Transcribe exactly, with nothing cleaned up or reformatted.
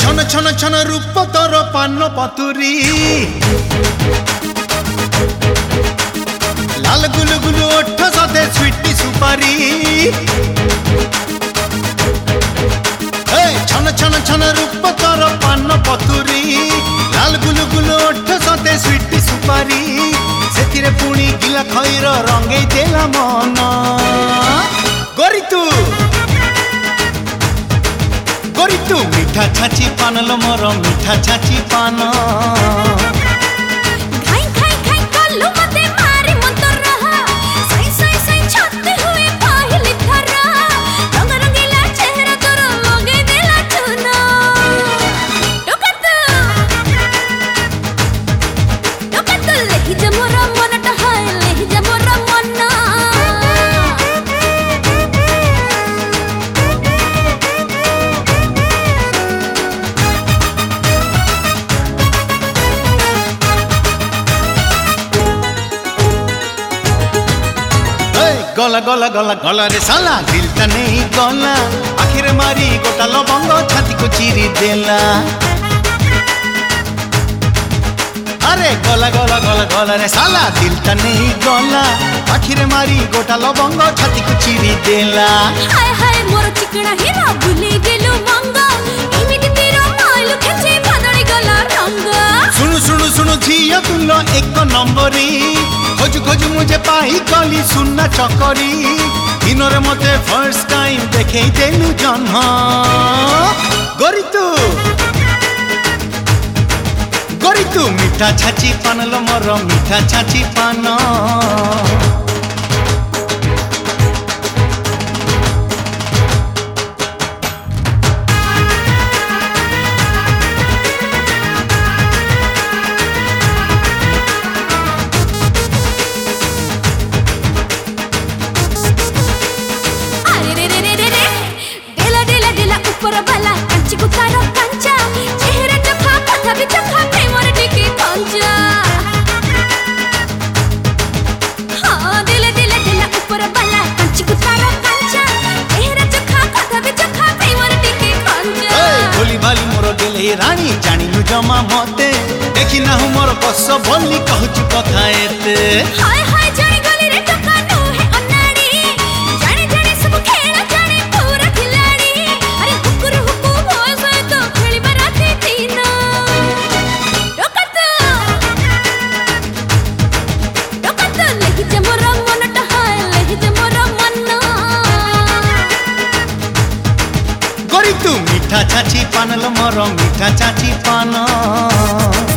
छन छन छन रूप तोर पान पतुरी लाल गुलु गुलु ओठ सदे स्वीटी सुपारी छन छन छन रूप तोर पान पतुरी लाल गुलु गुलु ओठ सदे स्वीटी सुपारी से पुणी गिला खईर रंगे देला मन गोरी तू गोरी तू मीठा छाची पान लो मोर मीठा छाची पान खाई खाई खाई कल्लू मते मारी मंतर रहा सई सई सई छाते हुए पहली थरा रंग रंगीला चेहरा तोर लगे देला चुना टोकत टोकत लेहि जे मोर मनटा हाय लेहि जे मोर मन गला गला गला गला रे साला दिल ता नहीं गला आखिर मारी गोटा लवंग छाती को चीरी देला अरे गला गला गला गला रे साला दिल ता नहीं गला आखिर मारी गोटा लवंग छाती को चीरी देला हाय हाय मोर चिकना हीरा भूली गेलु मंग इमिति तेरो माइलु खेचे बदली गला रंग सुनु सुनु सुनु झिया तुलो एक नंबरी खोज खोज मुझे पाही कली सुनना चकरी दिनरे मते फर्स्ट टाइम देखे देलु जन्म गोरी तू गोरी तू मीठा छाची पान लो मोर मीठा छाची पान ऊपर वाला कंची कुतारो कंचा चेहरा चखा कथा भी चखा प्रेमर टिकी कंचा हां दिल दिल दिल ऊपर वाला कंची कुतारो कंचा चेहरा चखा कथा भी चखा प्रेमर टिकी कंचा ए भोली भाली मोर गेले रानी जानिलु जमा मते देखि ना हूं मोर बस बोली कहूची कथा एते हाय हाय जानी गली रे टका नो है अनाड़ी जानी जानी सब खेल जानी पूरा खिलाड़ी अरे हुकुर हुकु भोज है तो खेली बराती तीना टकत टकत लेहि जे मोर मनटा हाय लेहि जे मोर मन गोरी तू मीठा छाची पान लो मोर मीठा छाची पान।